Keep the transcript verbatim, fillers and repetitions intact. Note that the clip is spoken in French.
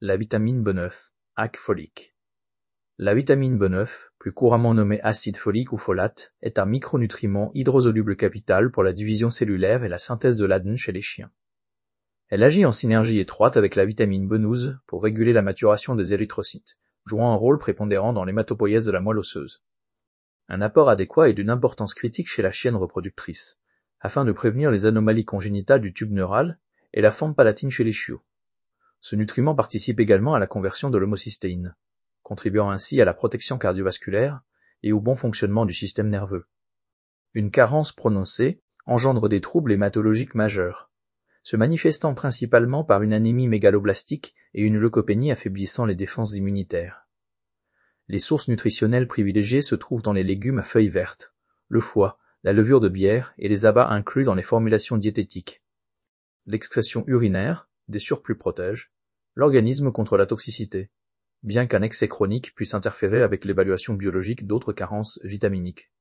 La vitamine B neuf, A C folique. La vitamine B neuf, plus couramment nommée acide folique ou folate, est un micronutriment hydrosoluble capital pour la division cellulaire et la synthèse de l'A D N chez les chiens. Elle agit en synergie étroite avec la vitamine B douze pour réguler la maturation des érythrocytes, jouant un rôle prépondérant dans l'hématopoïèse de la moelle osseuse. Un apport adéquat est d'une importance critique chez la chienne reproductrice, afin de prévenir les anomalies congénitales du tube neural et la forme palatine chez les chiots. Ce nutriment participe également à la conversion de l'homocystéine, contribuant ainsi à la protection cardiovasculaire et au bon fonctionnement du système nerveux. Une carence prononcée engendre des troubles hématologiques majeurs, se manifestant principalement par une anémie mégaloblastique et une leucopénie affaiblissant les défenses immunitaires. Les sources nutritionnelles privilégiées se trouvent dans les légumes à feuilles vertes, le foie, la levure de bière et les abats inclus dans les formulations diététiques. L'excrétion urinaire, des surplus protège l'organisme contre la toxicité, bien qu'un excès chronique puisse interférer avec l'évaluation biologique d'autres carences vitaminiques.